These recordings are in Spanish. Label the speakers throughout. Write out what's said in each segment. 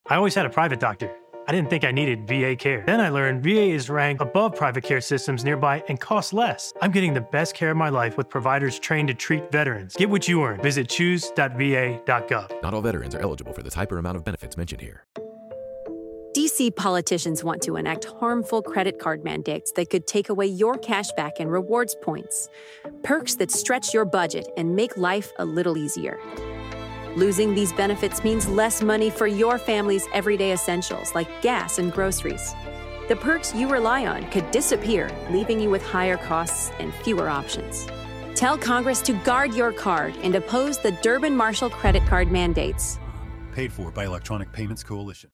Speaker 1: I always had a private doctor. I didn't think I needed VA care. Then I learned VA is ranked above private care systems nearby and costs less. I'm getting the best care of my life with providers trained to treat veterans. Get what you earn. Visit choose.va.gov.
Speaker 2: Not all veterans are eligible for the type or amount of benefits mentioned here.
Speaker 3: DC politicians want to enact harmful credit card mandates that could take away your cash back and rewards points. Perks that stretch your budget and make life a little easier. Losing these benefits means less money for your family's everyday essentials like gas and groceries. The perks you rely on could disappear, leaving you with higher costs and fewer options. Tell Congress to guard your card and oppose the Durbin-Marshall credit card mandates.
Speaker 4: Paid for by Electronic Payments Coalition.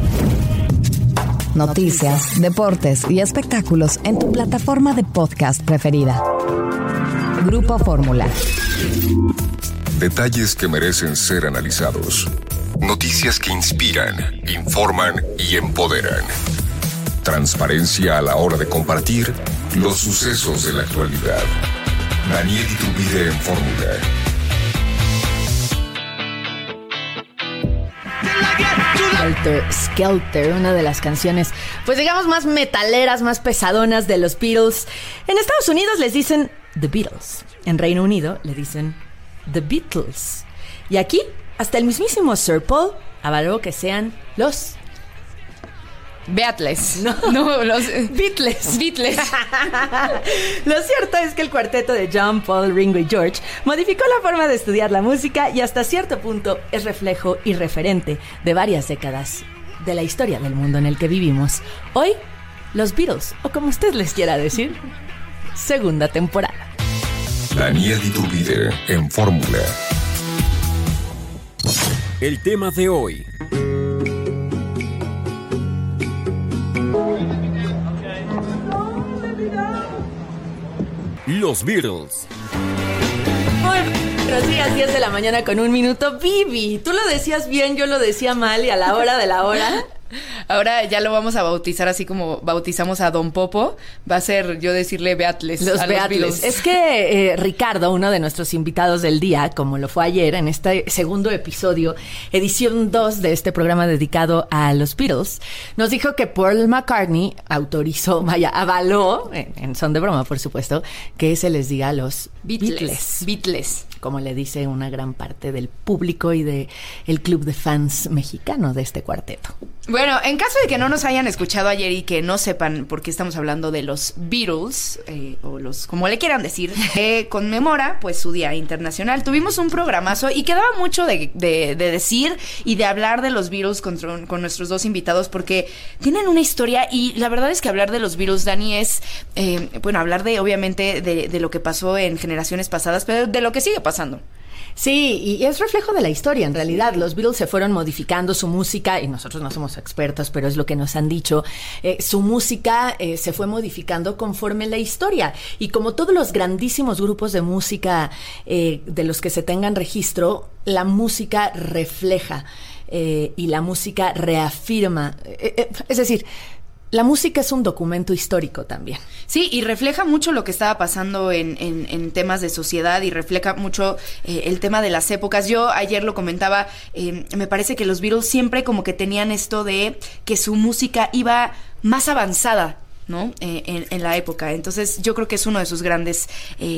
Speaker 5: Noticias, deportes y espectáculos en tu plataforma de podcast preferida. Grupo Fórmula.
Speaker 6: Detalles que merecen ser analizados. Noticias que inspiran, informan y empoderan. Transparencia a la hora de compartir los sucesos de la actualidad. Daniel Iturbide en Fórmula.
Speaker 7: Helter Skelter, una de las canciones, pues digamos, más metaleras, más pesadonas de los Beatles. En Estados Unidos les dicen The Beatles. En Reino Unido le dicen The Beatles. Y aquí, hasta el mismísimo Sir Paul avaló que sean los
Speaker 8: Beatles.
Speaker 7: No, los Beatles. Lo cierto es que el cuarteto de John, Paul, Ringo y George modificó la forma de estudiar la música y hasta cierto punto es reflejo y referente de varias décadas de la historia del mundo en el que vivimos. Hoy, los Beatles, o como usted les quiera decir, segunda temporada.
Speaker 6: Daniel Iturbide en Fórmula.
Speaker 2: El tema de hoy. Los Beatles.
Speaker 7: Buenos días, 10 de la mañana con 1 minuto. Vivi, tú lo decías bien, yo lo decía mal y a la hora de la hora.
Speaker 8: Ahora ya lo vamos a bautizar así como bautizamos a Don Popo. Va a ser yo decirle Beatles.
Speaker 7: Los Beatles. Es que Ricardo, uno de nuestros invitados del día, como lo fue ayer en este segundo episodio, edición 2 de este programa dedicado a los Beatles, nos dijo que Paul McCartney avaló, en son de broma por supuesto, que se les diga a los Beatles, como le dice una gran parte del público y de el club de fans mexicano de este cuarteto.
Speaker 8: Bueno, en caso de que no nos hayan escuchado ayer y que no sepan por qué estamos hablando de los Beatles, o los, como le quieran decir, conmemora pues su Día Internacional. Tuvimos un programazo y quedaba mucho de decir y de hablar de los Beatles con nuestros dos invitados, porque tienen una historia y la verdad es que hablar de los Beatles, Dani, es, hablar de, obviamente, de lo que pasó en generaciones pasadas, pero de lo que sigue pasando.
Speaker 7: Sí, y es reflejo de la historia, en realidad. Los Beatles se fueron modificando su música, y nosotros no somos expertos, pero es lo que nos han dicho. Su música se fue modificando conforme la historia. Y como todos los grandísimos grupos de música de los que se tengan registro, la música refleja y la música reafirma. Es decir, la música es un documento histórico también.
Speaker 8: Sí, y refleja mucho lo que estaba pasando en temas de sociedad y refleja mucho el tema de las épocas. Yo ayer lo comentaba, me parece que los Beatles siempre como que tenían esto de que su música iba más avanzada, ¿no? En la época. Entonces yo creo que es uno de sus grandes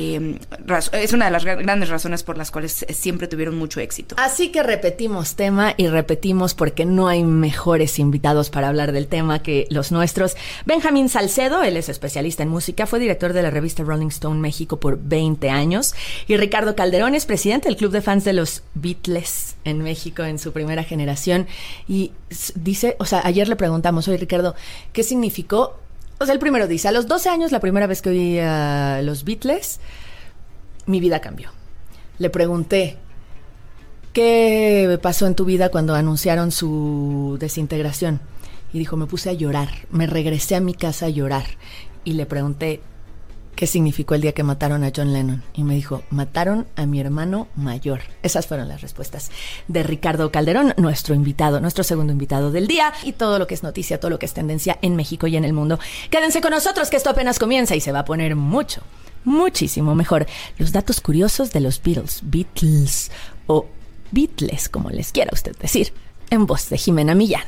Speaker 8: es una de las grandes razones por las cuales siempre tuvieron mucho éxito.
Speaker 7: Así que repetimos tema y repetimos porque no hay mejores invitados para hablar del tema que los nuestros. Benjamín Salcedo, él es especialista en música, fue director de la revista Rolling Stone México por 20 años, y Ricardo Calderón es presidente del club de fans de los Beatles en México en su primera generación, y dice, ayer le preguntamos, oye Ricardo, ¿qué significó? El primero dice, a los 12 años, la primera vez que oí a los Beatles, mi vida cambió. Le pregunté, ¿qué pasó en tu vida cuando anunciaron su desintegración? Y dijo, me puse a llorar, me regresé a mi casa a llorar. Y le pregunté, ¿qué significó el día que mataron a John Lennon? Y me dijo, mataron a mi hermano mayor. Esas fueron las respuestas de Ricardo Calderón, nuestro invitado, nuestro segundo invitado del día, y todo lo que es noticia, todo lo que es tendencia en México y en el mundo. Quédense con nosotros, que esto apenas comienza y se va a poner muchísimo mejor. Los datos curiosos de los Beatles o Beatles, como les quiera usted decir. en voz de Jimena Millán.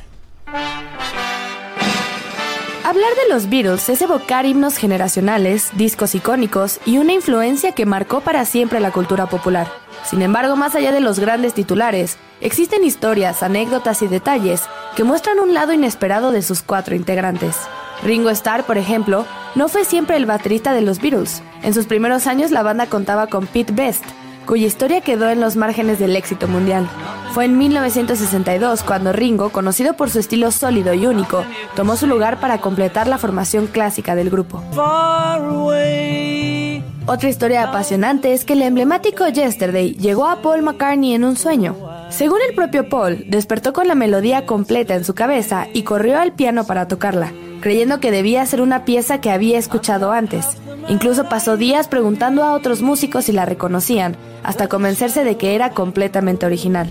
Speaker 9: Hablar de los Beatles es evocar himnos generacionales, discos icónicos y una influencia que marcó para siempre la cultura popular. Sin embargo, más allá de los grandes titulares, existen historias, anécdotas y detalles que muestran un lado inesperado de sus 4 integrantes. Ringo Starr, por ejemplo, no fue siempre el baterista de los Beatles. En sus primeros años la banda contaba con Pete Best, cuya historia quedó en los márgenes del éxito mundial. Fue en 1962 cuando Ringo, conocido por su estilo sólido y único, tomó su lugar para completar la formación clásica del grupo. Otra historia apasionante es que el emblemático Yesterday llegó a Paul McCartney en un sueño. Según el propio Paul, despertó con la melodía completa en su cabeza y corrió al piano para tocarla, creyendo que debía ser una pieza que había escuchado antes. Incluso pasó días preguntando a otros músicos si la reconocían, hasta convencerse de que era completamente original.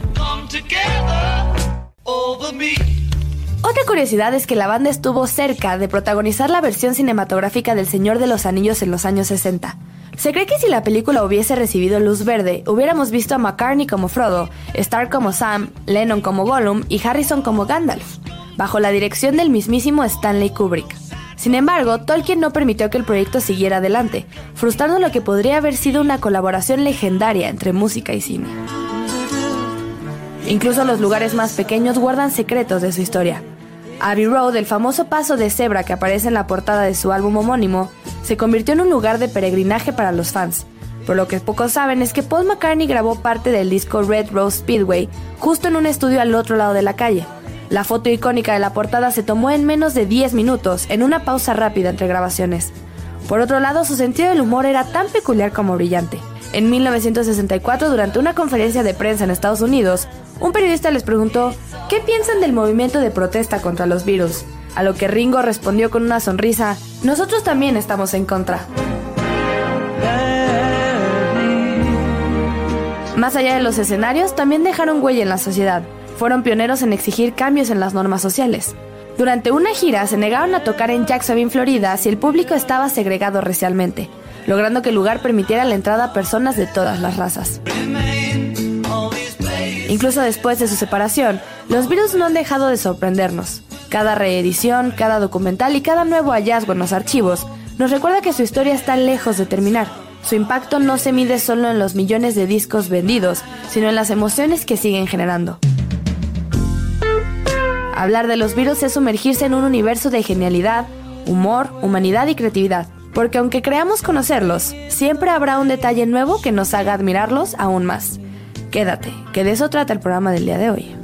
Speaker 9: Otra curiosidad es que la banda estuvo cerca de protagonizar la versión cinematográfica del Señor de los Anillos en los años 60. Se cree que si la película hubiese recibido luz verde, hubiéramos visto a McCartney como Frodo, Starr como Sam, Lennon como Gollum y Harrison como Gandalf, bajo la dirección del mismísimo Stanley Kubrick. Sin embargo, Tolkien no permitió que el proyecto siguiera adelante, frustrando lo que podría haber sido una colaboración legendaria entre música y cine. Incluso los lugares más pequeños guardan secretos de su historia. Abbey Road, el famoso paso de cebra que aparece en la portada de su álbum homónimo, se convirtió en un lugar de peregrinaje para los fans. Pero lo que pocos saben es que Paul McCartney grabó parte del disco Red Rose Speedway justo en un estudio al otro lado de la calle. La foto icónica de la portada se tomó en menos de 10 minutos, en una pausa rápida entre grabaciones. Por otro lado, su sentido del humor era tan peculiar como brillante. En 1964, durante una conferencia de prensa en Estados Unidos, un periodista les preguntó ¿qué piensan del movimiento de protesta contra los Beatles? A lo que Ringo respondió con una sonrisa: nosotros también estamos en contra. Más allá de los escenarios, también dejaron huella en la sociedad. Fueron pioneros en exigir cambios en las normas sociales. Durante una gira se negaron a tocar en Jacksonville, Florida, si el público estaba segregado racialmente, logrando que el lugar permitiera la entrada a personas de todas las razas. Incluso después de su separación, los Beatles no han dejado de sorprendernos. Cada reedición, cada documental y cada nuevo hallazgo en los archivos nos recuerda que su historia está lejos de terminar. Su impacto no se mide solo en los millones de discos vendidos, sino en las emociones que siguen generando. Hablar de los Beatles es sumergirse en un universo de genialidad, humor, humanidad y creatividad. Porque aunque creamos conocerlos, siempre habrá un detalle nuevo que nos haga admirarlos aún más. Quédate, que de eso trata el programa del día de hoy.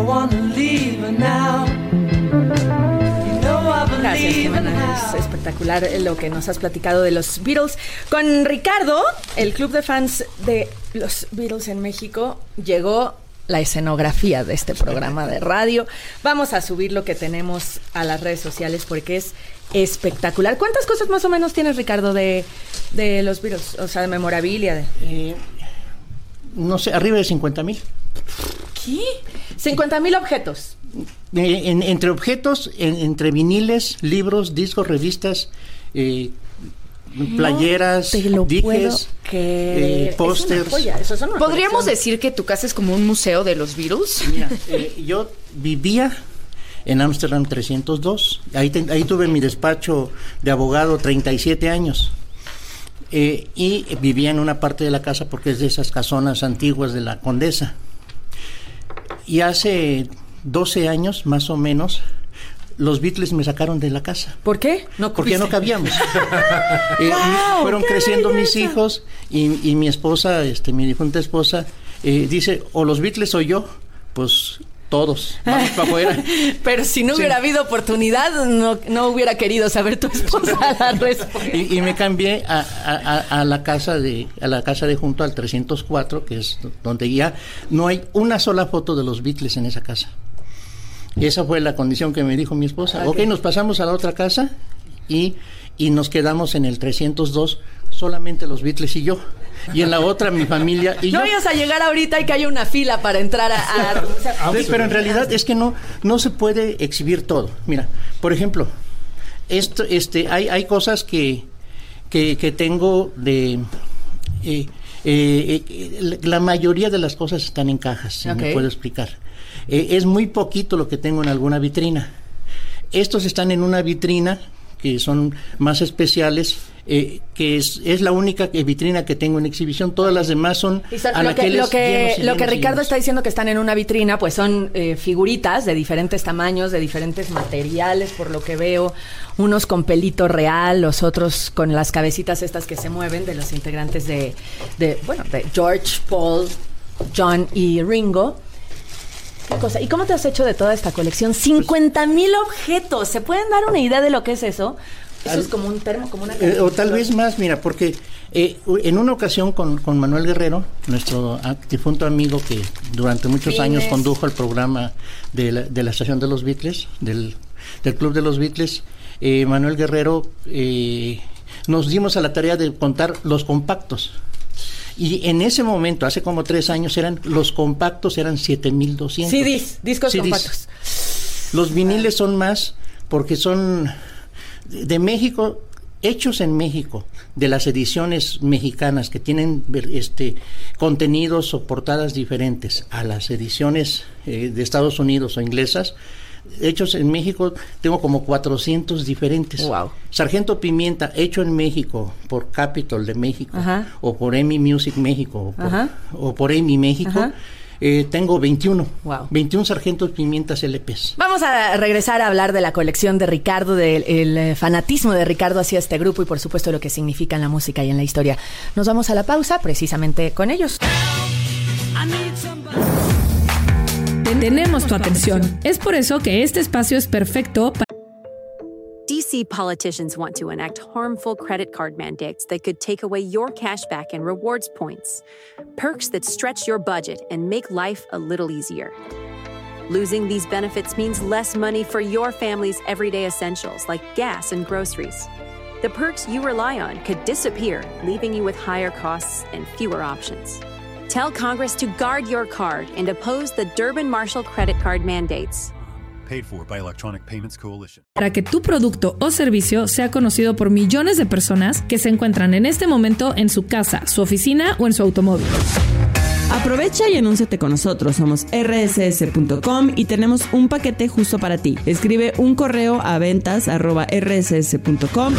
Speaker 7: Gracias, Jimena. Es espectacular lo que nos has platicado de los Beatles. Con Ricardo, el club de fans de los Beatles en México, llegó la escenografía de este programa de radio. Vamos a subir lo que tenemos a las redes sociales porque es espectacular. ¿Cuántas cosas más o menos tienes, Ricardo, de los Beatles? O sea, de memorabilia.
Speaker 10: No sé, arriba de 50,000.
Speaker 7: ¿Qué? 50,000 objetos.
Speaker 10: Entre objetos, entre viniles, libros, discos, revistas, playeras, dijes, pósters.
Speaker 8: ¿Podríamos decir que tu casa es como un museo de los Beatles?
Speaker 10: Mira, yo vivía en Amsterdam 302. Ahí tuve mi despacho de abogado 37 años. Y vivía en una parte de la casa porque es de esas casonas antiguas de la Condesa. Y hace 12 años, más o menos, los Beatles me sacaron de la casa.
Speaker 7: ¿Por qué?
Speaker 10: Porque no cabíamos. Fueron creciendo mis hijos y mi esposa, mi difunta esposa, dice, o los Beatles o yo, pues todos, vamos para afuera.
Speaker 7: Pero si no hubiera habido oportunidad, no hubiera querido saber tu esposa la respuesta.
Speaker 10: Y me cambié a la casa de junto al 304, que es donde ya no hay una sola foto de los Beatles en esa casa. Y esa fue la condición que me dijo mi esposa. Okay, nos pasamos a la otra casa y nos quedamos en el 302, solamente los Beatles y yo. Y en la otra mi familia y yo.
Speaker 7: No ibas a llegar ahorita y que haya una fila para entrar
Speaker 10: Sí, pero en realidad es que no se puede exhibir todo. Mira, por ejemplo, hay cosas que tengo de la mayoría de las cosas están en cajas, si me puedo explicar. Es muy poquito lo que tengo en alguna vitrina. Estos están en una vitrina que son más especiales, que es la única vitrina que tengo en exhibición. Todas las demás son
Speaker 7: lo que Ricardo está diciendo que están en una vitrina, pues son figuritas de diferentes tamaños, de diferentes materiales, por lo que veo, unos con pelito real, los otros con las cabecitas estas que se mueven de los integrantes de George, Paul, John y Ringo. ¿Qué cosa? ¿Y cómo te has hecho de toda esta colección? 50,000 objetos. ¿Se pueden dar una idea de lo que es eso? Eso es como un termo, como una...
Speaker 10: o tal vez más, mira, porque en una ocasión con Manuel Guerrero, nuestro difunto amigo que durante muchos años condujo el programa de la estación de los Beatles, del Club de los Beatles, Manuel Guerrero, nos dimos a la tarea de contar los compactos. Y en ese momento, hace como 3 años, los compactos eran 7,200.
Speaker 7: Discos compactos.
Speaker 10: Los viniles son más porque son de México, hechos en México, de las ediciones mexicanas que tienen contenidos o portadas diferentes a las ediciones de Estados Unidos o inglesas. Hechos en México tengo como 400 diferentes.
Speaker 7: Wow.
Speaker 10: Sargento Pimienta, hecho en México por Capitol de México, o por EMI Music México, o por EMI México. Tengo 21.
Speaker 7: Wow.
Speaker 10: 21 Sargentos Pimientas LPs.
Speaker 7: Vamos a regresar a hablar de la colección de Ricardo, del fanatismo de Ricardo hacia este grupo y por supuesto lo que significa en la música y en la historia. Nos vamos a la pausa precisamente con ellos.
Speaker 11: Tenemos tu atención. Es por eso que este espacio es perfecto para...
Speaker 3: DC politicians want to enact harmful credit card mandates that could take away your cash back and rewards points. Perks that stretch your budget and make life a little easier. Losing these benefits means less money for your family's everyday essentials like gas and groceries. The perks you rely on could disappear, leaving you with higher costs and fewer options. Tell Congress to guard your card and oppose the Durbin-Marshall credit card mandates.
Speaker 4: Paid for by Electronic Payments Coalition.
Speaker 11: Para que tu producto o servicio sea conocido por millones de personas que se encuentran en este momento en su casa, su oficina o en su automóvil.
Speaker 12: Aprovecha y anúnciate con nosotros. Somos rss.com y tenemos un paquete justo para ti. Escribe un correo a ventas@rss.com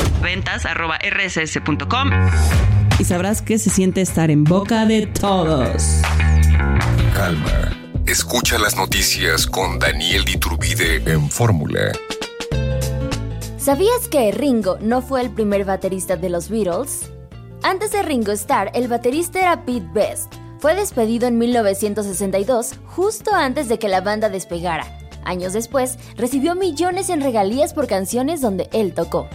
Speaker 12: y sabrás qué se siente estar en boca de todos.
Speaker 6: Calma. Escucha las noticias con Daniel Iturbide en Fórmula.
Speaker 13: ¿Sabías que Ringo no fue el primer baterista de los Beatles? Antes de Ringo Starr, el baterista era Pete Best. Fue despedido en 1962, justo antes de que la banda despegara. Años después, recibió millones en regalías por canciones donde él tocó.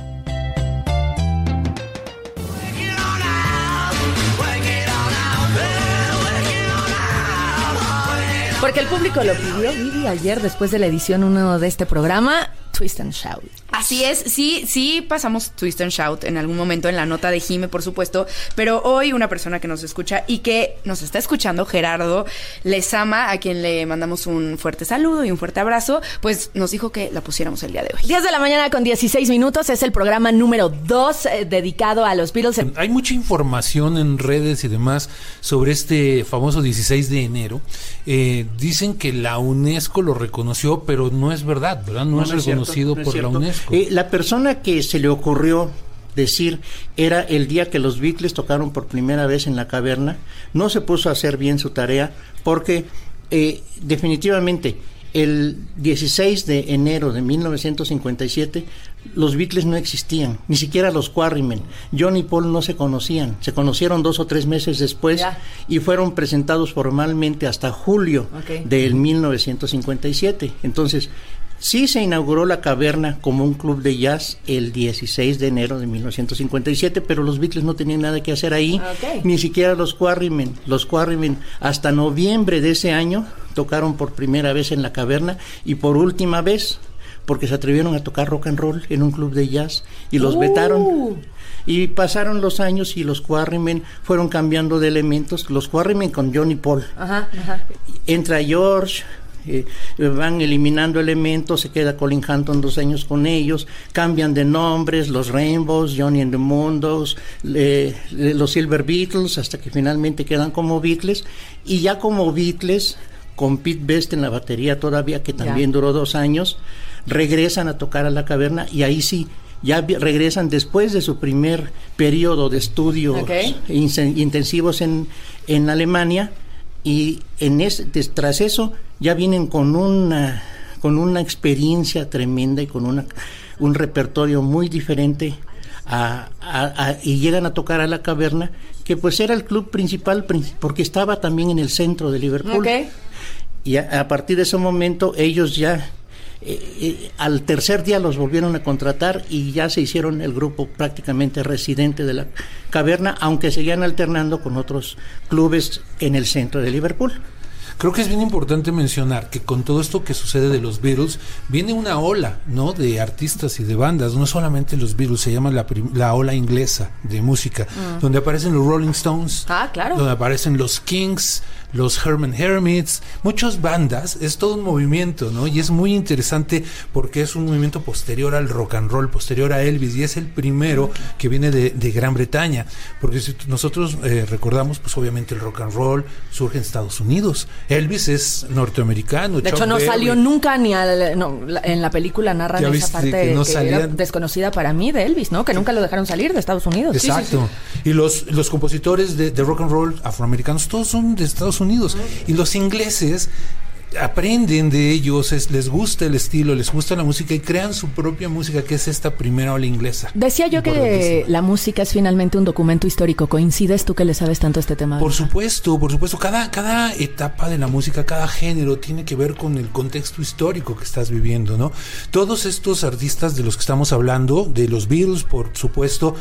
Speaker 7: Porque el público lo pidió, Vivi, ayer después de la edición 1 de este programa, Twist and Shout.
Speaker 8: Así es, sí pasamos Twist and Shout en algún momento en la nota de Jime, por supuesto, pero hoy una persona que nos escucha y que nos está escuchando, Gerardo Lezama, a quien le mandamos un fuerte saludo y un fuerte abrazo, pues nos dijo que la pusiéramos el día de hoy.
Speaker 7: 10 de la mañana con 16 minutos, es el programa número 2 dedicado a los Beatles.
Speaker 14: Hay mucha información en redes y demás sobre este famoso 16 de enero. Dicen que la UNESCO lo reconoció, pero no es verdad, ¿verdad? No es reconocido por la UNESCO.
Speaker 10: La persona que se le ocurrió decir era el día que los Beatles tocaron por primera vez en la caverna, no se puso a hacer bien su tarea porque definitivamente el 16 de enero de 1957 los Beatles no existían, ni siquiera los Quarrymen. John y Paul no se conocían, se conocieron 2 o 3 meses después y fueron presentados formalmente hasta julio del 1957. Entonces, sí se inauguró la caverna como un club de jazz el 16 de enero de 1957, pero los Beatles no tenían nada que hacer ahí, ni siquiera los Quarrymen. Los Quarrymen hasta noviembre de ese año tocaron por primera vez en la caverna y por última vez porque se atrevieron a tocar rock and roll en un club de jazz y los vetaron. Y pasaron los años y los Quarrymen fueron cambiando de elementos. Los Quarrymen con John y Paul. Entra George, van eliminando elementos, se queda Colin Hanton 2 años con ellos, cambian de nombres, los Rainbows, Johnny and the Mundos, los Silver Beatles, hasta que finalmente quedan como Beatles, y ya como Beatles con Pete Best en la batería todavía, que también duró 2 años, regresan a tocar a La Caverna, y ahí sí, ya regresan después de su primer periodo de estudios intensivos en Alemania, y tras eso ya vienen con una experiencia tremenda y con un repertorio muy diferente y llegan a tocar a La Caverna, que pues era el club principal porque estaba también en el centro de Liverpool. Y a partir de ese momento ellos ya al tercer día los volvieron a contratar y ya se hicieron el grupo prácticamente residente de La Caverna, aunque seguían alternando con otros clubes en el centro de Liverpool.
Speaker 14: Creo que es bien importante mencionar que con todo esto que sucede de los Beatles, viene una ola, ¿no?, de artistas y de bandas, no solamente los Beatles, se llama la ola inglesa de música, donde aparecen los Rolling Stones, donde aparecen los Kings, los Herman Hermits, muchas bandas, es todo un movimiento, ¿no? Y es muy interesante porque es un movimiento posterior al rock and roll, posterior a Elvis, y es el primero que viene de Gran Bretaña, porque si nosotros recordamos, pues obviamente el rock and roll surge en Estados Unidos, Elvis es norteamericano.
Speaker 7: De hecho, no salió nunca ni en la película narran esa parte que era desconocida para mí de Elvis, ¿no? Que nunca lo dejaron salir de Estados Unidos.
Speaker 14: Exacto. Y los compositores de rock and roll afroamericanos, todos son de Estados Unidos. Y los ingleses aprenden de ellos, les gusta el estilo, les gusta la música y crean su propia música, que es esta primera ola inglesa.
Speaker 7: Decía yo que la música es finalmente un documento histórico. ¿Coincides tú que le sabes tanto a este tema?
Speaker 14: Por supuesto. Cada etapa de la música, cada género tiene que ver con el contexto histórico que estás viviendo, ¿no? Todos estos artistas de los que estamos hablando, de los Beatles, por supuesto,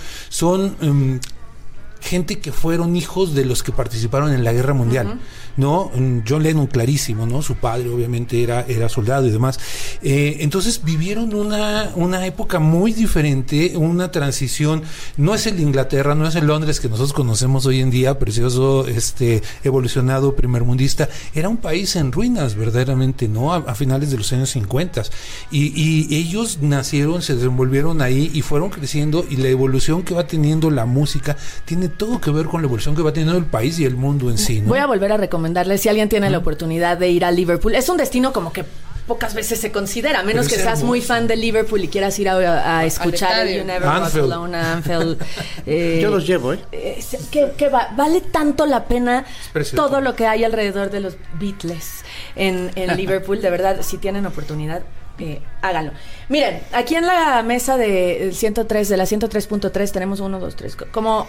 Speaker 14: son gente que fueron hijos de los que participaron en la Guerra Mundial, ¿no? John Lennon, clarísimo, ¿no? Su padre obviamente era soldado y demás. Entonces vivieron una época muy diferente, una transición. No es el Inglaterra, no es el Londres que nosotros conocemos hoy en día, precioso, evolucionado, primermundista. Era un país en ruinas, verdaderamente, ¿no? A finales de los años 50. Y ellos nacieron, se desenvolvieron ahí y fueron creciendo, y la evolución que va teniendo la música tiene todo que ver con la evolución que va teniendo el país y el mundo en sí, ¿no?
Speaker 7: Voy a volver a recomendarles, si alguien tiene la oportunidad de ir a Liverpool, es un destino como que pocas veces se considera, a menos que seas muy fan de Liverpool y quieras ir a escuchar el You Never Walk Alone, Anfield.
Speaker 10: Yo los llevo,
Speaker 7: vale tanto la pena todo lo que hay alrededor de los Beatles en Liverpool, de verdad, si tienen oportunidad, háganlo. Miren, aquí en la mesa de 103, de la 103.3 tenemos 1, 2, 3, como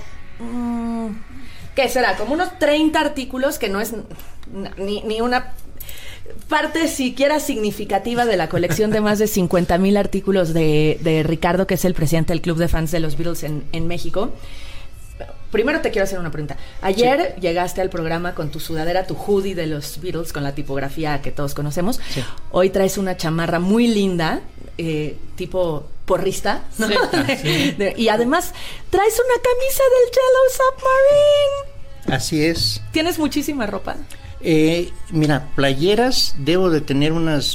Speaker 7: ¿qué será? Como unos 30 artículos, que no es ni una parte siquiera significativa de la colección de más de 50,000 artículos de Ricardo, que es el presidente del club de fans de los Beatles en México. Primero te quiero hacer una pregunta. Ayer llegaste al programa con tu sudadera, tu hoodie de los Beatles, con la tipografía que todos conocemos. Sí. Hoy traes una chamarra muy linda, tipo porrista, ¿no? Sí. Y además traes una camisa del Yellow Submarine.
Speaker 10: Así es.
Speaker 7: ¿Tienes muchísima ropa?
Speaker 10: Mira, playeras debo de tener unas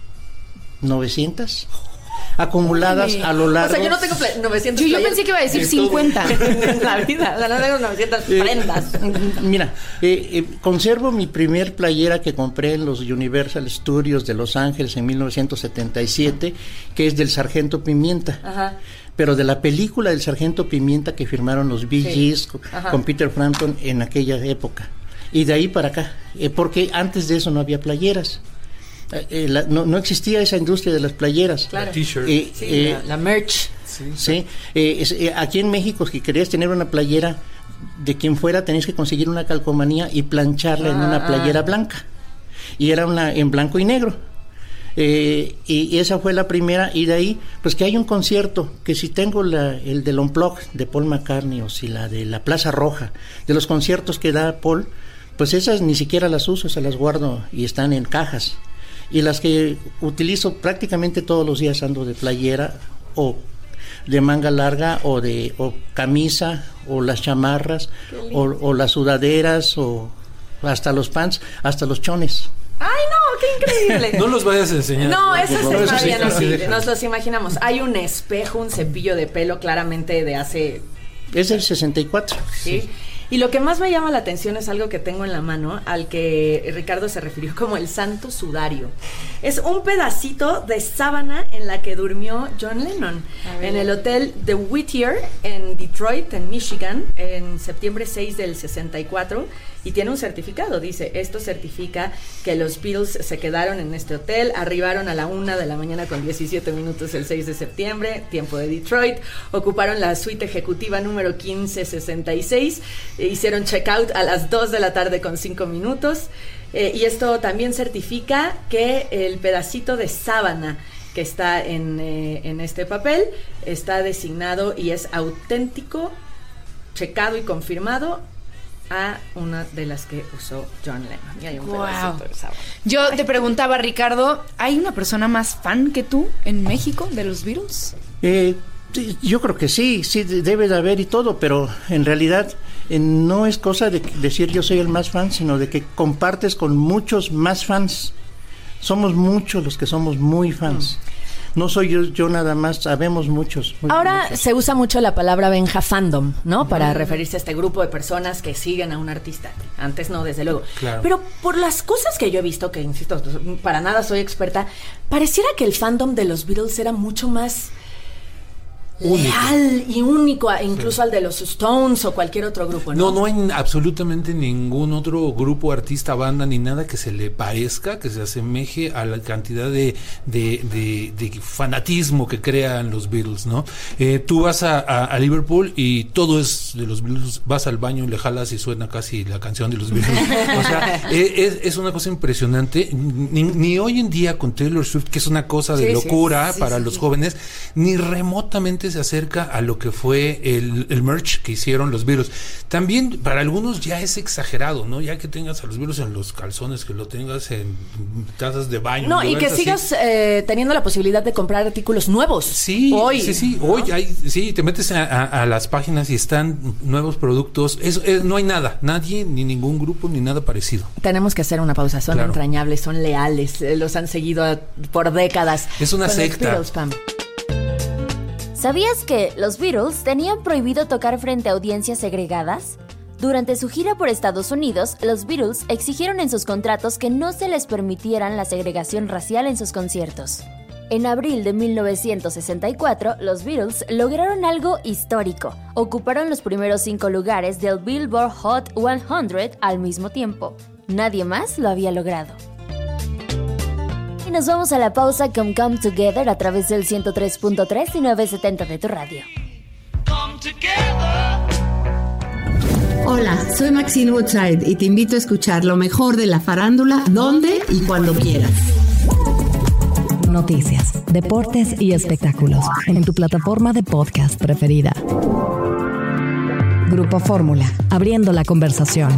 Speaker 10: 900 acumuladas a lo largo.
Speaker 7: O sea, yo no tengo 900
Speaker 8: Yo pensé que iba a decir 50
Speaker 7: en la vida. O sea, no tengo 900 prendas.
Speaker 10: Mira, conservo mi primer playera que compré en los Universal Studios de Los Ángeles en 1977, que es del Sargento Pimienta. Ajá. Pero de la película del Sargento Pimienta que firmaron los Bee Gees con Peter Frampton en aquella época. Y de ahí para acá, porque antes de eso no había playeras. No existía esa industria de las playeras.
Speaker 7: Claro.
Speaker 14: La t-shirt.
Speaker 7: La merch.
Speaker 10: Sí. Aquí en México, si querías tener una playera de quien fuera, tenías que conseguir una calcomanía y plancharla en una playera blanca. Y era una en blanco y negro. Y esa fue la primera. Y de ahí, pues que hay un concierto, que si tengo el del Unplugged de Paul McCartney, o si la de la Plaza Roja, de los conciertos que da Paul, pues esas ni siquiera las uso, se las guardo y están en cajas. Y las que utilizo prácticamente todos los días ando de playera o de manga larga o camisa o las chamarras o las sudaderas o hasta los pants, hasta los chones.
Speaker 7: ¡Ay, no! ¡Qué increíble!
Speaker 14: No los vayas a enseñar.
Speaker 7: No, eso está bien así. Nos los imaginamos. Hay un espejo, un cepillo de pelo claramente de hace...
Speaker 10: Es del 64.
Speaker 7: Sí. Y lo que más me llama la atención es algo que tengo en la mano, al que Ricardo se refirió como el santo sudario. Es un pedacito de sábana en la que durmió John Lennon en el hotel The Whittier en Detroit, en Michigan, en septiembre 6 del 64. Y tiene un certificado, dice, esto certifica que los Beatles se quedaron en este hotel, arribaron a la 1 de la mañana con 17 minutos el 6 de septiembre, tiempo de Detroit, ocuparon la suite ejecutiva número 1566, hicieron checkout a las 2 de la tarde con 5 minutos, y esto también certifica que el pedacito de sábana que está en este papel está designado y es auténtico, checado y confirmado a una de las que usó John Lennon. Y hay un pedacito de sábana.
Speaker 8: Yo te preguntaba, Ricardo, ¿hay una persona más fan que tú en México de los Beatles?
Speaker 10: Yo creo que sí debe de haber y todo, pero en realidad no es cosa de decir yo soy el más fan, sino de que compartes con muchos más fans. Somos muchos los que somos muy fans. No soy yo nada más, sabemos muchos.
Speaker 7: Ahora se usa mucho la palabra Benja fandom, ¿no? Para referirse a este grupo de personas que siguen a un artista. Antes no, desde luego. Claro. Pero por las cosas que yo he visto, que insisto, para nada soy experta, pareciera que el fandom de los Beatles era mucho más leal y único, incluso al de los Stones o cualquier otro grupo, ¿no?
Speaker 14: No hay absolutamente ningún otro grupo, artista, banda, ni nada que se le parezca, que se asemeje a la cantidad de fanatismo que crean los Beatles, ¿no? Tú vas a Liverpool y todo es de los Beatles, vas al baño y le jalas y suena casi la canción de los Beatles. O sea, es una cosa impresionante. Ni hoy en día con Taylor Swift, que es una cosa de locura para los jóvenes, ni remotamente se acerca a lo que fue el merch que hicieron los Beatles. También para algunos ya es exagerado, ¿no? Ya que tengas a los Beatles en los calzones, que lo tengas en tazas de baño.
Speaker 7: No, y que sigas teniendo la posibilidad de comprar artículos nuevos.
Speaker 14: Sí,
Speaker 7: hoy.
Speaker 14: Sí, ¿no? Hoy te metes a las páginas y están nuevos productos. No hay nada, nadie, ni ningún grupo, ni nada parecido.
Speaker 7: Tenemos que hacer una pausa. Son entrañables, son leales, los han seguido por décadas.
Speaker 14: Es una secta.
Speaker 13: ¿Sabías que los Beatles tenían prohibido tocar frente a audiencias segregadas? Durante su gira por Estados Unidos, los Beatles exigieron en sus contratos que no se les permitieran la segregación racial en sus conciertos. En abril de 1964, los Beatles lograron algo histórico. Ocuparon los primeros 5 lugares del Billboard Hot 100 al mismo tiempo. Nadie más lo había logrado. Y nos vamos a la pausa con Come Together a través del 103.3 y 970 de tu radio.
Speaker 15: Hola, soy Maxine Woodside y te invito a escuchar lo mejor de la farándula, donde y cuando quieras.
Speaker 5: Noticias, deportes y espectáculos en tu plataforma de podcast preferida. Grupo Fórmula, abriendo la conversación.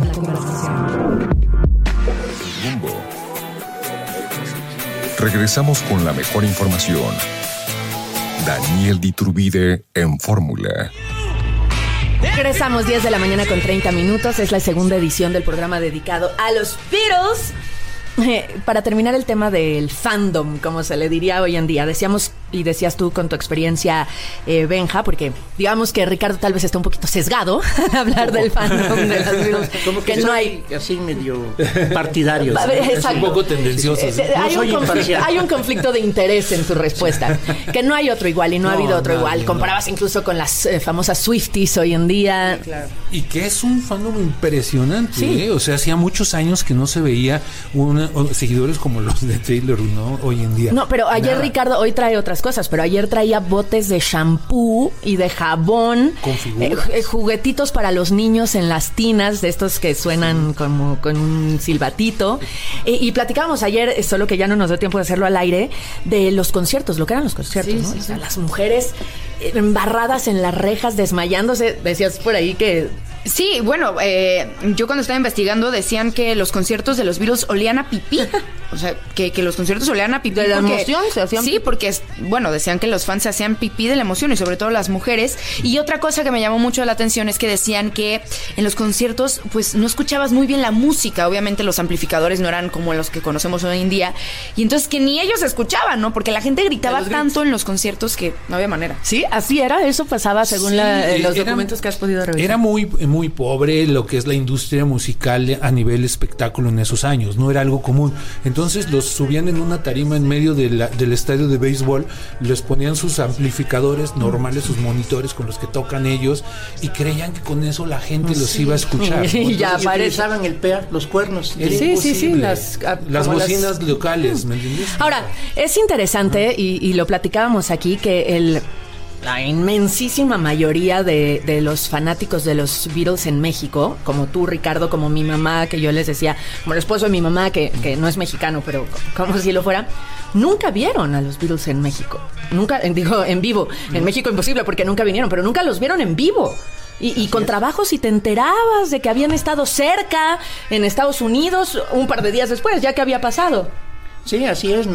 Speaker 6: Regresamos con la mejor información. Daniel Diturbide en Fórmula.
Speaker 7: Regresamos 10 de la mañana con 30 minutos. Es la segunda edición del programa dedicado a los Beatles. Para terminar el tema del fandom, como se le diría hoy en día, decíamos y decías tú con tu experiencia, Benja, porque digamos que Ricardo tal vez está un poquito sesgado a hablar del fandom de las Beatles,
Speaker 10: como que no hay así medio partidarios.
Speaker 14: Es un poco tendencioso.
Speaker 7: Hay un conflicto de interés en tu respuesta, que no hay otro igual y no ha habido otro igual. Comparabas incluso con las famosas Swifties hoy en día.
Speaker 14: Claro. Y que es un fandom impresionante, O sea, hacía muchos años que no se veía seguidores como los de Taylor, ¿no? Hoy en día.
Speaker 7: No, pero ayer Ricardo, hoy trae otras cosas, pero ayer traía botes de shampoo y de jabón,
Speaker 14: con
Speaker 7: juguetitos para los niños en las tinas, de estos que suenan como con un silbatito. Y platicábamos ayer, solo que ya no nos dio tiempo de hacerlo al aire, de los conciertos, lo que eran los conciertos, ¿no? O sea, las mujeres embarradas en las rejas, desmayándose. Decías por ahí que...
Speaker 8: Sí, bueno, yo cuando estaba investigando decían que los conciertos de los Beatles olían a pipí. O sea, que los conciertos olían a pipí.
Speaker 7: De la emoción se hacían
Speaker 8: pipí. Sí, porque, bueno, decían que los fans se hacían pipí de la emoción y sobre todo las mujeres. Y otra cosa que me llamó mucho la atención es que decían que en los conciertos, pues, no escuchabas muy bien la música. Obviamente los amplificadores no eran como los que conocemos hoy en día. Y entonces que ni ellos escuchaban, ¿no? Porque la gente gritaba tanto en los conciertos que no había manera.
Speaker 7: Sí, así era. Eso pasaba según los documentos que has podido revisar.
Speaker 14: Era muy, muy pobre lo que es la industria musical a nivel espectáculo en esos años. No era algo común. Entonces los subían en una tarima en medio del estadio de béisbol, les ponían sus amplificadores normales, sus monitores con los que tocan ellos, y creían que con eso la gente los iba a escuchar.
Speaker 10: Y ya utilizaban el PEA, los cuernos.
Speaker 7: Sí,
Speaker 14: las bocinas locales, ¿me entiendes?
Speaker 7: Ahora, es interesante, y lo platicábamos aquí, que la inmensísima mayoría de los fanáticos de los Beatles en México, como tú, Ricardo, como mi mamá, que yo les decía, como el esposo de mi mamá, que no es mexicano, pero como si lo fuera, nunca vieron a los Beatles en México. Nunca, digo, en vivo. En México imposible, porque nunca vinieron, pero nunca los vieron en vivo. Y con trabajos, si te enterabas de que habían estado cerca en Estados Unidos un par de días después, ya que había pasado.
Speaker 10: Sí, así es.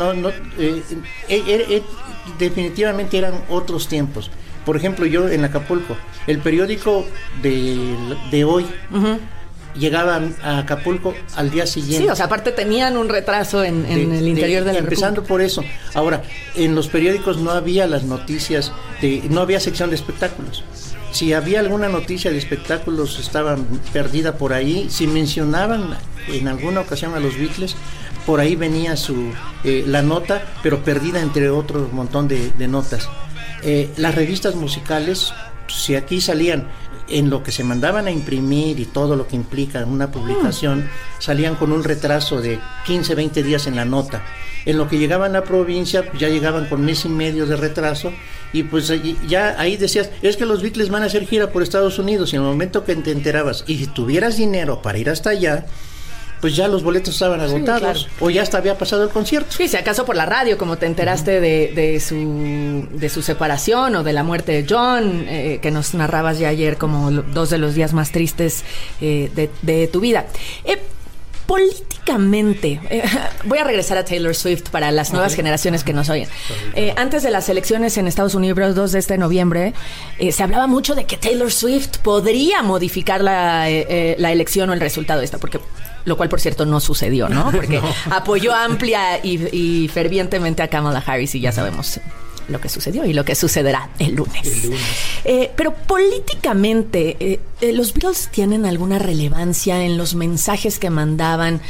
Speaker 10: Definitivamente eran otros tiempos. Por ejemplo, yo en Acapulco, el periódico de hoy llegaba a Acapulco al día siguiente.
Speaker 7: Sí, o sea, aparte tenían un retraso en el interior de la
Speaker 10: empezando
Speaker 7: República.
Speaker 10: Por eso. Ahora, en los periódicos no había las noticias, no había sección de espectáculos. Si había alguna noticia de espectáculos, estaba perdida por ahí. Si mencionaban en alguna ocasión a los Beatles, por ahí venía la nota, pero perdida entre otro montón de notas. Las revistas musicales, si aquí salían en lo que se mandaban a imprimir y todo lo que implica una publicación, salían con un retraso de 15, 20 días en la nota. En lo que llegaban a la provincia, pues ya llegaban con mes y medio de retraso, y pues ya ahí decías, es que los Beatles van a hacer gira por Estados Unidos, y en el momento que te enterabas, y si tuvieras dinero para ir hasta allá, pues ya los boletos estaban agotados, claro. O ya hasta había pasado el concierto.
Speaker 7: Sí, si acaso por la radio, como te enteraste de su separación o de la muerte de John, que nos narrabas ya ayer como dos de los días más tristes de tu vida. Políticamente, voy a regresar a Taylor Swift para las nuevas generaciones que nos oyen. Antes de las elecciones en Estados Unidos, 2 de este noviembre, se hablaba mucho de que Taylor Swift podría modificar la elección o el resultado de esta, porque lo cual, por cierto, no sucedió, ¿no? Porque apoyó amplia y fervientemente a Kamala Harris, y ya sabemos lo que sucedió y lo que sucederá el lunes. Pero políticamente, ¿los Beatles tienen alguna relevancia en los mensajes que mandaban?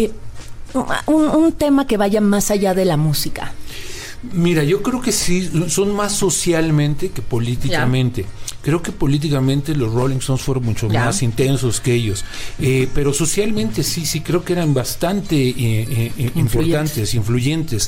Speaker 7: Un tema que vaya más allá de la música.
Speaker 14: Mira, yo creo que sí, son más socialmente que políticamente. Creo que políticamente los Rolling Stones fueron mucho más intensos que ellos, pero socialmente sí creo que eran bastante importantes, influyentes.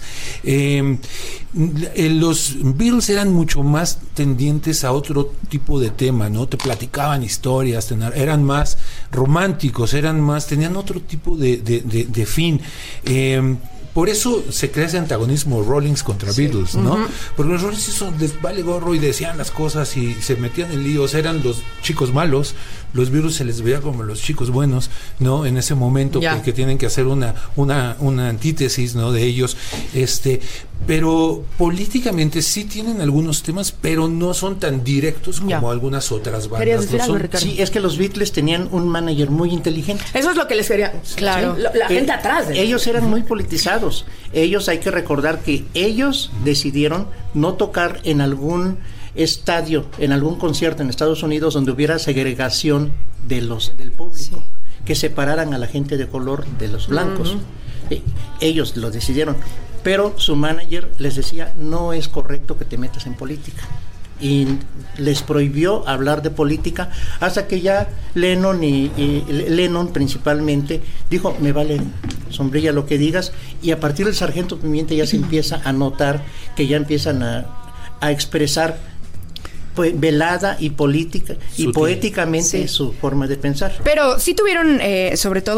Speaker 14: Los Beatles eran mucho más tendientes a otro tipo de tema, ¿no? Te platicaban historias, eran más románticos, tenían otro tipo de fin. Por eso se crea ese antagonismo Rollins contra Beatles, ¿no? Porque los Rollins son de vale gorro y decían las cosas y se metían en líos, eran los chicos malos, los Beatles se les veía como los chicos buenos, ¿no? En ese momento, porque tienen que hacer una antítesis, ¿no? De ellos, pero políticamente sí tienen algunos temas, pero no son tan directos como algunas otras bandas.
Speaker 10: Sí, es que los Beatles tenían un manager muy inteligente.
Speaker 7: Eso es lo que les quería. Claro, ¿sí? La gente atrás de
Speaker 10: ellos eran muy politizados. Ellos, hay que recordar que ellos decidieron no tocar en algún estadio, en algún concierto en Estados Unidos donde hubiera segregación del público, que separaran a la gente de color de los blancos. Ellos lo decidieron, pero su manager les decía, no es correcto que te metas en política, y les prohibió hablar de política, hasta que ya Lennon Lennon principalmente dijo, me vale sombrilla lo que digas, y a partir del Sargento Pimienta ya se empieza a notar que ya empiezan a expresar velada y política y poéticamente su forma de pensar.
Speaker 8: Pero sí tuvieron, sobre todo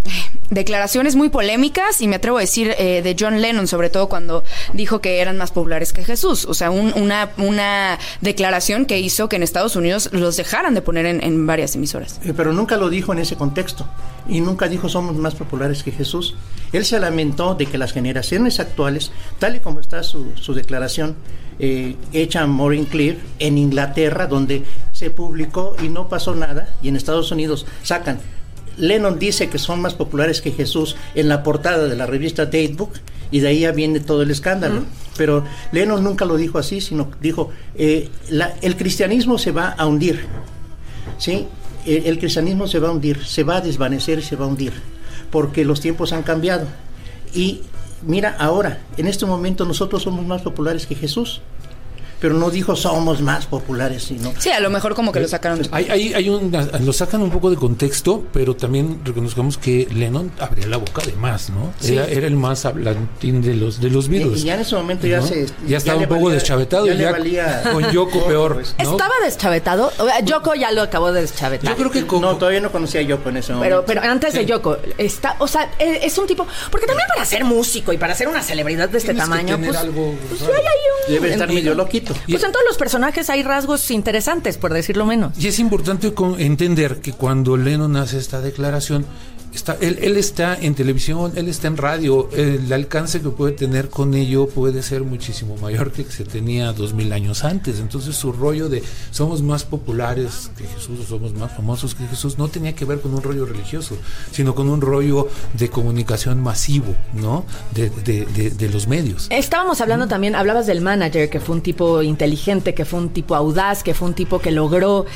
Speaker 8: Declaraciones muy polémicas, y me atrevo a decir de John Lennon, sobre todo cuando dijo que eran más populares que Jesús. O sea, una declaración que hizo que en Estados Unidos los dejaran de poner en varias emisoras.
Speaker 10: Pero nunca lo dijo en ese contexto, y nunca dijo somos más populares que Jesús. Él se lamentó de que las generaciones actuales, tal y como está su declaración hecha a Maureen Clear en Inglaterra, donde se publicó y no pasó nada, y en Estados Unidos sacan Lennon dice que son más populares que Jesús en la portada de la revista Datebook, y de ahí ya viene todo el escándalo. Pero Lennon nunca lo dijo así, sino dijo el cristianismo se va a hundir, ¿sí? El cristianismo se va a hundir, se va a desvanecer y se va a hundir, porque los tiempos han cambiado. Y mira, ahora, en este momento nosotros somos más populares que Jesús. Pero no dijo somos más populares, sino...
Speaker 8: Sí, a lo mejor como que lo sacaron.
Speaker 14: Lo sacan un poco de contexto, pero también reconozcamos que Lennon abría la boca de más, ¿no?
Speaker 10: Sí.
Speaker 14: Era el más hablantín de los Beatles.
Speaker 10: Y ya en ese momento
Speaker 14: ya estaba un poco deschavetado, y ya con Yoko peor, ¿no?
Speaker 7: ¿Estaba deschavetado? Yoko ya lo acabó de deschavetar.
Speaker 10: Yo creo que no, todavía no conocía a Yoko en ese momento.
Speaker 7: Pero antes de Yoko, es un tipo... Porque también para ser músico y para ser una celebridad de este tamaño, pues
Speaker 10: debe estar medio loquito.
Speaker 7: Pues en todos los personajes hay rasgos interesantes, por decirlo menos.
Speaker 14: Y es importante entender que cuando Lennon hace esta declaración, él está en televisión, él está en radio, el alcance que puede tener con ello puede ser muchísimo mayor que se tenía 2000 años antes. Entonces su rollo de somos más populares que Jesús o somos más famosos que Jesús no tenía que ver con un rollo religioso, sino con un rollo de comunicación masivo, ¿no? De los medios.
Speaker 7: Estábamos hablando también, hablabas del manager, que fue un tipo inteligente, que fue un tipo audaz, que fue un tipo que logró,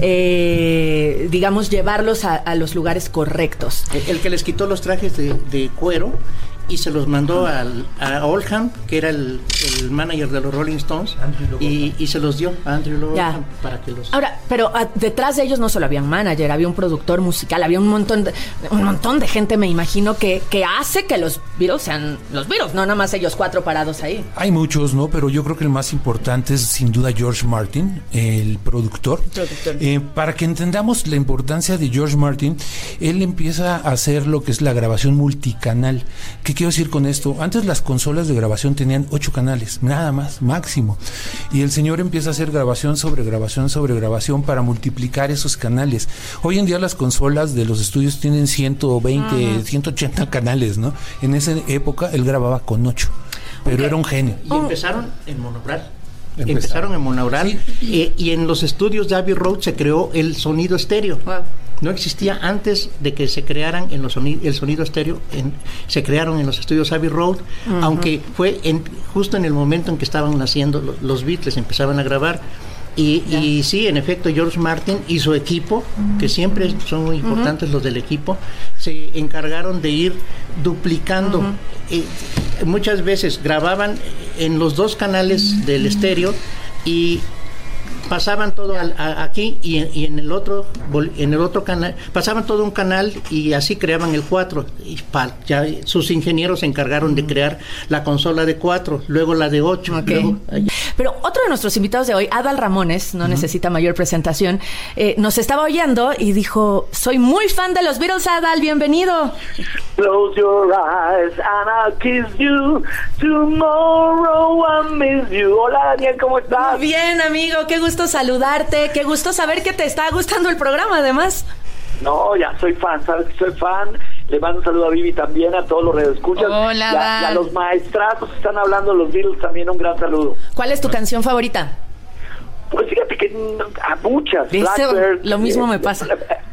Speaker 7: digamos, llevarlos a los lugares correctos.
Speaker 10: El que les quitó los trajes de cuero y se los mandó a Oldham, que era el manager de los Rolling Stones, y se los dio a Andrew Lowe Oldham para que los...
Speaker 7: Ahora, pero detrás de ellos no solo había un manager, había un productor musical, había un montón de gente, me imagino, que hace que los Beatles sean los Beatles, no nada más ellos cuatro parados ahí.
Speaker 14: Hay muchos, ¿no? Pero yo creo que el más importante es sin duda George Martin, el productor. Para que entendamos la importancia de George Martin, él empieza a hacer lo que es la grabación multicanal. ¿Qué quiero decir con esto? Antes las consolas de grabación tenían 8 canales, nada más, máximo. Y el señor empieza a hacer grabación sobre grabación sobre grabación para multiplicar esos canales. Hoy en día las consolas de los estudios tienen 120, 180 canales, ¿no? En esa época él grababa con 8, pero era un genio.
Speaker 10: Y empezaron en monaural. Empezaron en monaural, sí. Y en los estudios de Abbey Road se creó el sonido estéreo. No existía antes de que se crearan el sonido estéreo, se crearon en los estudios Abbey Road, aunque fue justo en el momento en que estaban naciendo los Beatles, empezaban a grabar. Y sí, en efecto, George Martin y su equipo, que siempre son muy importantes los del equipo, se encargaron de ir duplicando. Muchas veces grababan en los 2 canales del estéreo y pasaban todo aquí y en el otro canal, pasaban todo un canal y así creaban el 4. Y ya sus ingenieros se encargaron de crear la consola de 4, luego la de 8.
Speaker 7: Luego, pero otro de nuestros invitados de hoy, Adal Ramones, no necesita mayor presentación, nos estaba oyendo y dijo: soy muy fan de los Beatles. Adal, bienvenido.
Speaker 16: Close your eyes and I'll kiss you. Tomorrow I'll miss you. Hola, Daniel, ¿cómo estás?
Speaker 7: Muy bien, amigo, qué gusto saludarte, qué gusto saber que te está gustando el programa, además.
Speaker 16: No, ya soy fan, sabes que soy fan. Le mando un saludo a Vivi también, a todos los radioescuchas.
Speaker 7: Hola,
Speaker 16: y a los maestrazos que están hablando de los Beatles también un gran saludo.
Speaker 7: ¿Cuál es tu canción favorita?
Speaker 16: Pues fíjate que a muchas.
Speaker 7: Blackbird, lo mismo me pasa.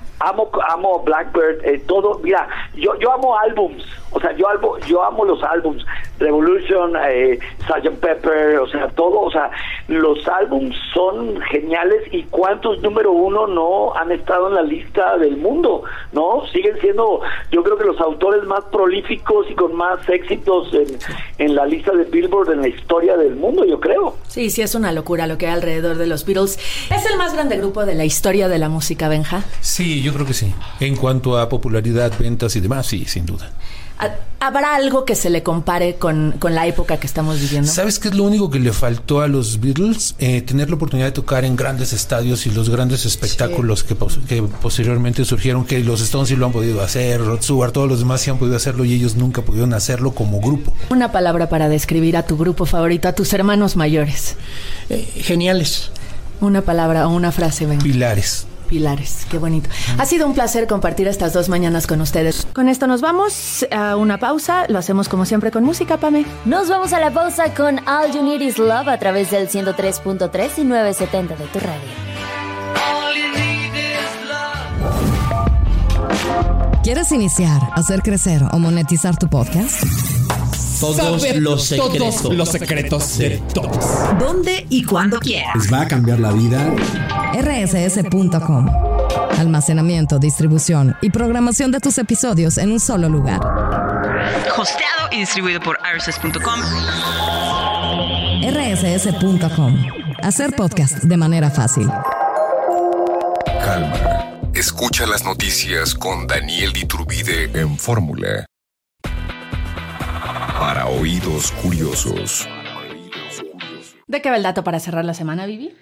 Speaker 16: Amo Blackbird, todo. Mira, yo amo álbums, o sea, yo amo los álbums. Revolution, Sgt. Pepper, o sea, todo, o sea, los álbums son geniales. Y cuántos número 1 no han estado en la lista del mundo, ¿no? Siguen siendo, yo creo que los autores más prolíficos y con más éxitos en la lista de Billboard en la historia del mundo, yo creo.
Speaker 7: Sí, es una locura lo que hay alrededor de los Beatles. ¿Es el más grande grupo de la historia de la música, Benja?
Speaker 14: Sí, yo creo que sí. En cuanto a popularidad, ventas y demás, sí, sin duda.
Speaker 7: ¿Habrá algo que se le compare con la época que estamos viviendo?
Speaker 14: ¿Sabes qué es lo único que le faltó a los Beatles? Tener la oportunidad de tocar en grandes estadios y los grandes espectáculos que posteriormente surgieron, que los Stones sí lo han podido hacer, Rod Stewart, todos los demás sí han podido hacerlo y ellos nunca pudieron hacerlo como grupo.
Speaker 7: Una palabra para describir a tu grupo favorito, a tus hermanos mayores.
Speaker 10: Geniales.
Speaker 7: Una palabra o una frase, Ben.
Speaker 14: Pilares.
Speaker 7: Pilares, qué bonito. Ha sido un placer compartir estas 2 mañanas con ustedes. Con esto nos vamos a una pausa. Lo hacemos como siempre con música, Pame.
Speaker 13: Nos vamos a la pausa con All You Need Is Love a través del 103.3 y 970 de tu radio.
Speaker 5: ¿Quieres iniciar, hacer crecer o monetizar tu podcast?
Speaker 17: Todos los secretos de todos.
Speaker 15: ¿Dónde y cuándo quieras?
Speaker 17: Les va a cambiar la vida.
Speaker 5: rss.com. Almacenamiento, distribución y programación de tus episodios en un solo lugar.
Speaker 18: Hosteado y distribuido por rss.com.
Speaker 5: rss.com. Hacer podcast de manera fácil.
Speaker 6: Calma. Escucha las noticias con Daniel Iturbide en Fórmula. Para oídos curiosos.
Speaker 7: ¿De qué va el dato para cerrar la semana, Vivi?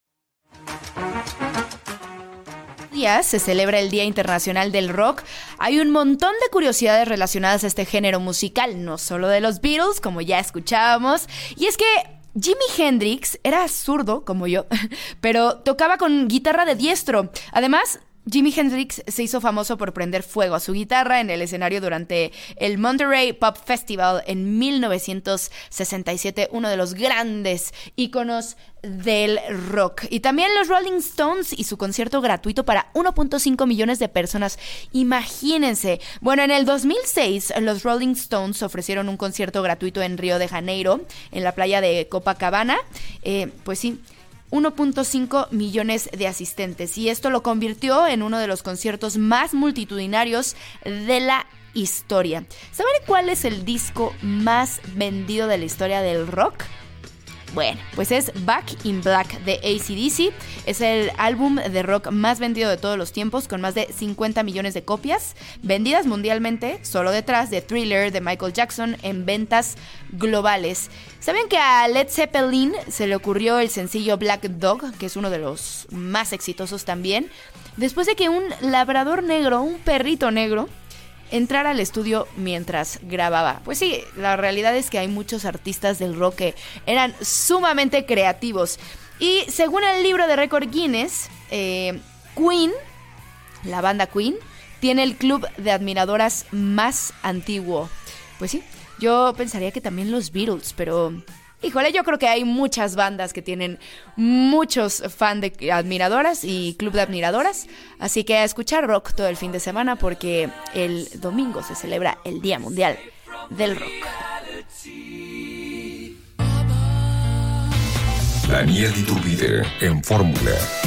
Speaker 8: Se celebra el Día Internacional del Rock. Hay un montón de curiosidades relacionadas a este género musical, no solo de los Beatles, como ya escuchábamos. Y es que Jimi Hendrix era zurdo, como yo, pero tocaba con guitarra de diestro. Además, Jimi Hendrix se hizo famoso por prender fuego a su guitarra en el escenario durante el Monterey Pop Festival en 1967, uno de los grandes íconos del rock. Y también los Rolling Stones y su concierto gratuito para 1.5 millones de personas. Imagínense. Bueno, en el 2006 los Rolling Stones ofrecieron un concierto gratuito en Río de Janeiro, en la playa de Copacabana. Pues sí, 1.5 millones de asistentes, y esto lo convirtió en uno de los conciertos más multitudinarios de la historia. ¿Saben cuál es el disco más vendido de la historia del rock? Bueno, pues es Back in Black de AC/DC. Es el álbum de rock más vendido de todos los tiempos, con más de 50 millones de copias vendidas mundialmente, solo detrás de Thriller de Michael Jackson en ventas globales. ¿Saben que a Led Zeppelin se le ocurrió el sencillo Black Dog, que es uno de los más exitosos también, después de que un labrador negro, un perrito negro, entrar al estudio mientras grababa? Pues sí, la realidad es que hay muchos artistas del rock que eran sumamente creativos. Y según el libro de récord Guinness, Queen, la banda Queen, tiene el club de admiradoras más antiguo. Pues sí, yo pensaría que también los Beatles, pero híjole, yo creo que hay muchas bandas que tienen muchos fans de admiradoras y club de admiradoras. Así que a escuchar rock todo el fin de semana, porque el domingo se celebra el Día Mundial del Rock.
Speaker 6: Daniel Iturbide en Fórmula.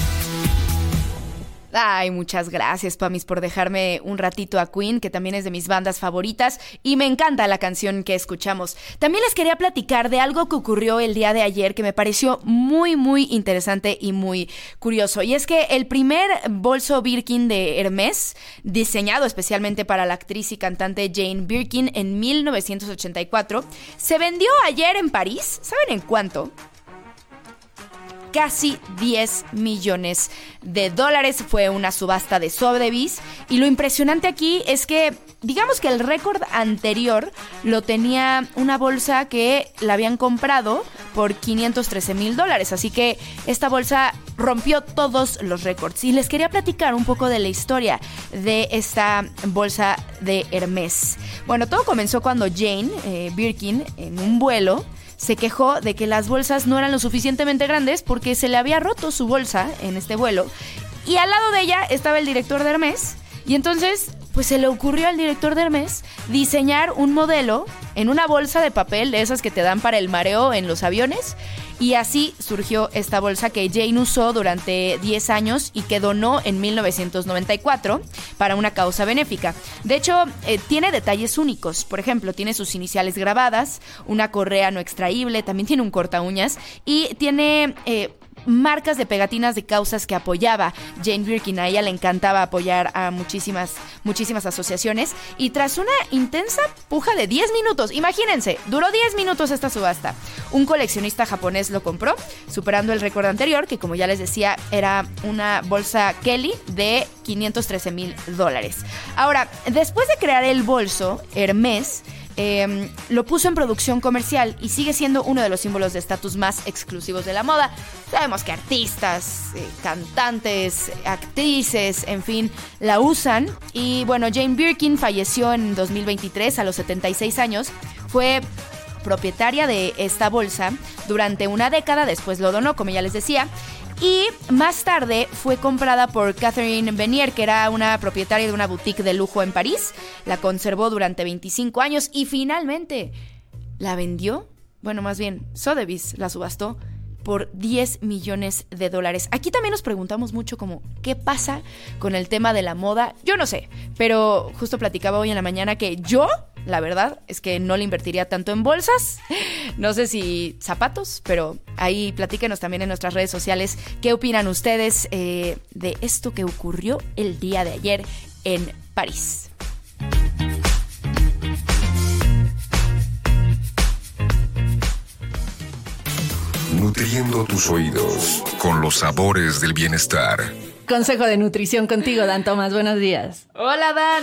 Speaker 8: Ay, muchas gracias, Pamis, por dejarme un ratito a Queen, que también es de mis bandas favoritas, y me encanta la canción que escuchamos. También les quería platicar de algo que ocurrió el día de ayer que me pareció muy, muy interesante y muy curioso. Y es que el primer bolso Birkin de Hermès, diseñado especialmente para la actriz y cantante Jane Birkin en 1984, se vendió ayer en París. ¿Saben en cuánto? Casi 10 millones de dólares. Fue una subasta de Sotheby's, y lo impresionante aquí es que, digamos que el récord anterior lo tenía una bolsa que la habían comprado por $513,000, así que esta bolsa rompió todos los récords. Y les quería platicar un poco de la historia de esta bolsa de Hermès. Bueno, todo comenzó cuando Jane Birkin, en un vuelo, se quejó de que las bolsas no eran lo suficientemente grandes porque se le había roto su bolsa en este vuelo, y al lado de ella estaba el director de Hermès, y entonces pues se le ocurrió al director de Hermès diseñar un modelo en una bolsa de papel de esas que te dan para el mareo en los aviones, y así surgió esta bolsa que Jane usó durante 10 años y que donó en 1994 para una causa benéfica. De hecho, tiene detalles únicos. Por ejemplo, tiene sus iniciales grabadas, una correa no extraíble, también tiene un corta uñas y tiene marcas de pegatinas de causas que apoyaba Jane Birkin. A ella le encantaba apoyar a muchísimas asociaciones, y tras una intensa puja de 10 minutos, imagínense, duró 10 minutos esta subasta, un coleccionista japonés lo compró, superando el récord anterior, que como ya les decía, era una bolsa Kelly de $513,000. Ahora, después de crear el bolso, Hermès lo puso en producción comercial y sigue siendo uno de los símbolos de estatus más exclusivos de la moda. Sabemos que artistas, cantantes, actrices, en fin, la usan. Y bueno, Jane Birkin falleció en 2023 a los 76 años. Fue propietaria de esta bolsa durante una década, después lo donó, como ya les decía. Y más tarde fue comprada por Catherine Venier, que era una propietaria de una boutique de lujo en París. La conservó durante 25 años y finalmente la vendió. Bueno, más bien, Sotheby's la subastó por $10 millones. Aquí también nos preguntamos mucho como, ¿qué pasa con el tema de la moda? Yo no sé, pero justo platicaba hoy en la mañana que yo, la verdad, es que no le invertiría tanto en bolsas. No sé si zapatos, pero ahí platíquenos también en nuestras redes sociales qué opinan ustedes de esto que ocurrió el día de ayer en París.
Speaker 6: Nutriendo tus oídos con los sabores del bienestar.
Speaker 7: Consejo de nutrición contigo, Dan Tomás. Buenos días.
Speaker 8: Hola, Dan.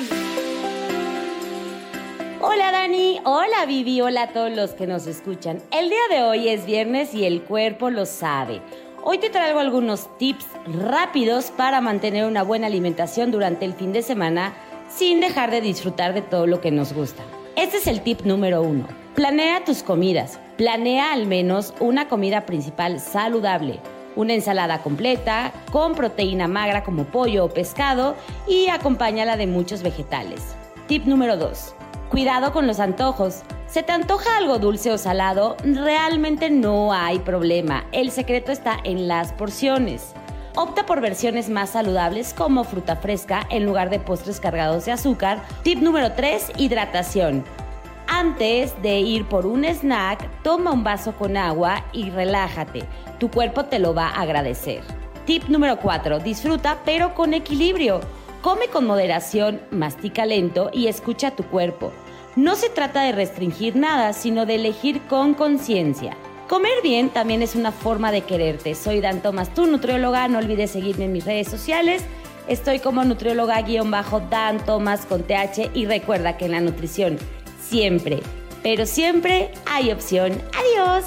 Speaker 19: Hola, Dani. Hola, Vivi. Hola a todos los que nos escuchan. El día de hoy es viernes y el cuerpo lo sabe. Hoy te traigo algunos tips rápidos para mantener una buena alimentación durante el fin de semana sin dejar de disfrutar de todo lo que nos gusta. Este es el tip número 1. Planea tus comidas. Planea al menos una comida principal saludable, una ensalada completa, con proteína magra como pollo o pescado y acompáñala de muchos vegetales. Tip número 2. Cuidado con los antojos. ¿Se te antoja algo dulce o salado? Realmente no hay problema. El secreto está en las porciones. Opta por versiones más saludables como fruta fresca en lugar de postres cargados de azúcar. Tip número 3. Hidratación. Antes de ir por un snack, toma un vaso con agua y relájate. Tu cuerpo te lo va a agradecer. Tip número 4. Disfruta, pero con equilibrio. Come con moderación, mastica lento y escucha a tu cuerpo. No se trata de restringir nada, sino de elegir con conciencia. Comer bien también es una forma de quererte. Soy Dan Tomás, tu nutrióloga. No olvides seguirme en mis redes sociales. Estoy como nutrióloga-Dan Tomás con TH. Y recuerda que en la nutrición siempre, pero siempre hay opción. Adiós.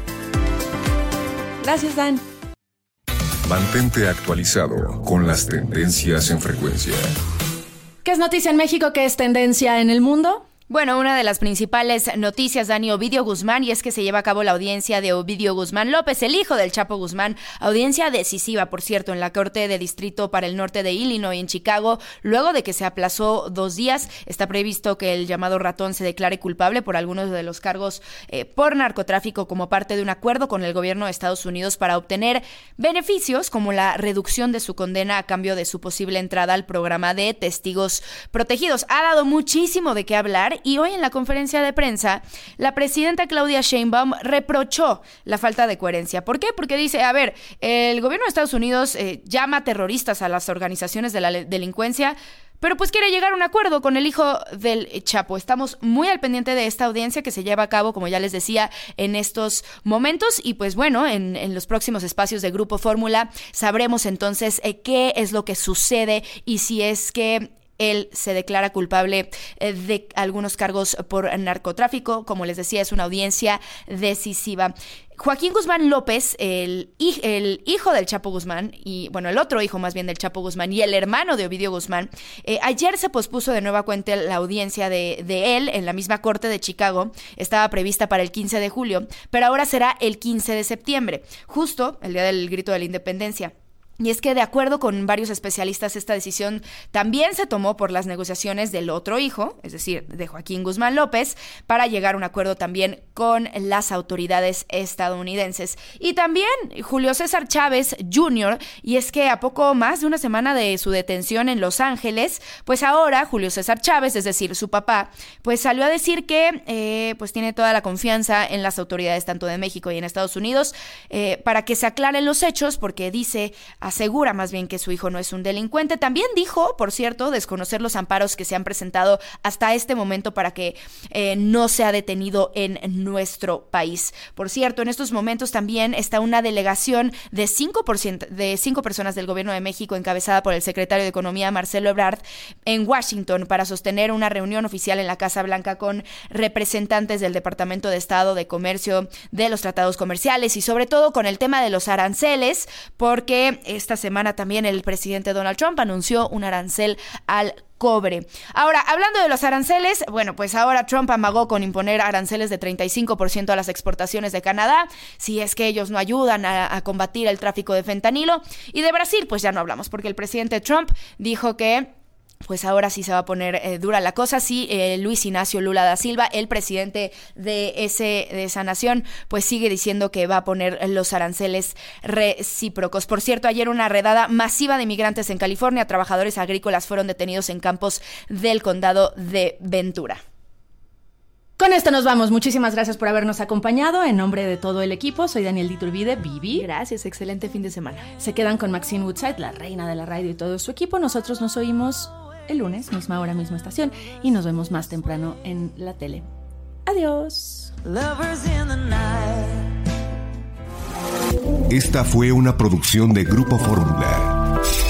Speaker 7: Gracias, Dan.
Speaker 6: Mantente actualizado con las tendencias en frecuencia.
Speaker 7: ¿Qué es noticia en México? ¿Qué es tendencia en el mundo?
Speaker 8: Bueno, una de las principales noticias, Dani, Ovidio Guzmán, y es que se lleva a cabo la audiencia de Ovidio Guzmán López, el hijo del Chapo Guzmán. Audiencia decisiva, por cierto, en la Corte de Distrito para el Norte de Illinois, en Chicago. Luego de que se aplazó 2 días, está previsto que el llamado ratón se declare culpable por algunos de los cargos por narcotráfico como parte de un acuerdo con el gobierno de Estados Unidos para obtener beneficios como la reducción de su condena a cambio de su posible entrada al programa de testigos protegidos. Ha dado muchísimo de qué hablar. Y hoy en la conferencia de prensa, la presidenta Claudia Sheinbaum reprochó la falta de coherencia. ¿Por qué? Porque dice, a ver, el gobierno de Estados Unidos llama terroristas a las organizaciones de la delincuencia, pero pues quiere llegar a un acuerdo con el hijo del Chapo. Estamos muy al pendiente de esta audiencia que se lleva a cabo, como ya les decía, en estos momentos. Y pues bueno, en los próximos espacios de Grupo Fórmula sabremos entonces qué es lo que sucede y si es que él se declara culpable de algunos cargos por narcotráfico. Como les decía, es una audiencia decisiva. Joaquín Guzmán López, el hijo del Chapo Guzmán, y bueno, el otro hijo más bien del Chapo Guzmán y el hermano de Ovidio Guzmán, ayer se pospuso de nueva cuenta la audiencia de él en la misma corte de Chicago. Estaba prevista para el 15 de julio, pero ahora será el 15 de septiembre, justo el día del grito de la independencia. Y es que de acuerdo con varios especialistas, esta decisión también se tomó por las negociaciones del otro hijo, es decir, de Joaquín Guzmán López, para llegar a un acuerdo también con las autoridades estadounidenses. Y también Julio César Chávez Jr., y es que a poco más de una semana de su detención en Los Ángeles, pues ahora Julio César Chávez, es decir, su papá, pues salió a decir que pues tiene toda la confianza en las autoridades tanto de México y en Estados Unidos para que se aclaren los hechos, porque asegura más bien que su hijo no es un delincuente. También dijo, por cierto, desconocer los amparos que se han presentado hasta este momento para que no sea detenido en nuestro país. Por cierto, en estos momentos también está una delegación de 5 personas del gobierno de México encabezada por el secretario de Economía, Marcelo Ebrard, en Washington para sostener una reunión oficial en la Casa Blanca con representantes del Departamento de Estado, de Comercio, de los tratados comerciales y sobre todo con el tema de los aranceles, porque esta semana también el presidente Donald Trump anunció un arancel al cobre. Ahora, hablando de los aranceles, bueno, pues ahora Trump amagó con imponer aranceles de 35% a las exportaciones de Canadá, si es que ellos no ayudan a combatir el tráfico de fentanilo. Y de Brasil, pues ya no hablamos, porque el presidente Trump dijo que pues ahora sí se va a poner dura la cosa. Sí, Luis Ignacio Lula da Silva, el presidente de esa nación, pues sigue diciendo que va a poner los aranceles recíprocos. Por cierto, ayer una redada masiva de migrantes en California. Trabajadores agrícolas fueron detenidos en campos del condado de Ventura.
Speaker 7: Con esto nos vamos. Muchísimas gracias por habernos acompañado. En nombre de todo el equipo, soy Daniel Diturbide, Vivi.
Speaker 8: Gracias, excelente fin de semana.
Speaker 7: Se quedan con Maxine Woodside, la reina de la radio, y todo su equipo. Nosotros nos oímos el lunes, misma hora, misma estación, y nos vemos más temprano en la tele. Adiós.
Speaker 6: Esta fue una producción de Grupo Fórmula.